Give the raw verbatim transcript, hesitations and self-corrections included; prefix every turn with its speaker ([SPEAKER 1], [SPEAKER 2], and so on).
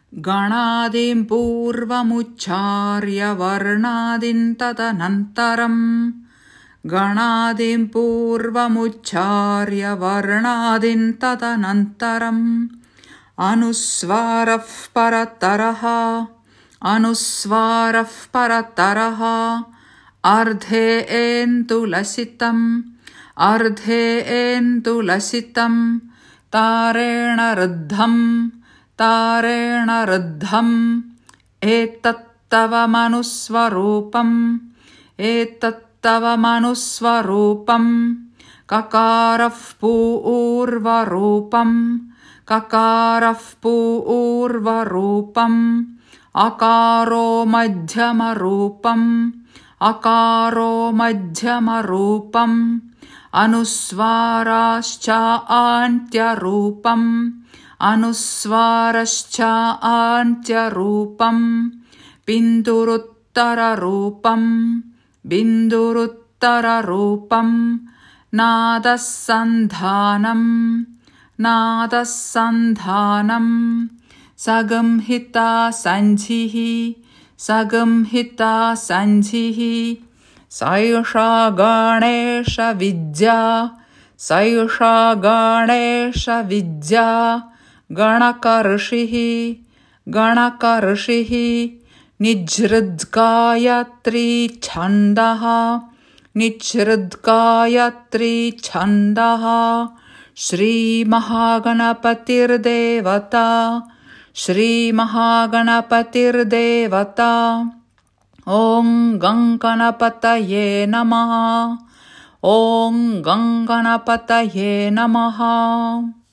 [SPEAKER 1] गणादिं पूर्वमुच्चार्य वर्णादिं तदनन्तरम् गणादिं पूर्वमुच्चार्य वर्णादिं तदनन्तरम् अनुस्वारः परतरः अनुस्वारः परतरः अर्धे एन्तु लसितम् अर्धे एन्तु लसितम् तारेण रुद्धम् तारेण रुद्धम् एतत्तव मनुस्वरूपम् एतत्तव मनुस्वरूपम् ककारः पूर्वरूपम् ककारः पूर्वरूपम् अकारो मध्यमरूपम् अकारो मध्यमरूपम् अनुस्वाराश्च आन्त्यरूपम् अनुस्वारश्च आन्त्यरूपम् बिन्दुरुत्तररूपम् बिन्दुरुत्तररूपम् नादसन्धानम् नादसन्धानम् सगंहिता सन्धिः सगंहिता सन्धिः सैषा गणेशविद्या सैषा गणेशविद्या गणकऋषिः गणकऋषिः निजृद्गायत्री छन्दः निजृद्गायत्री छन्दः श्रीमहागणपतिर्देवता श्रीमहागणपतिर्देवता ॐ गं गणपतये नमः ॐ गं गणपतये नमः।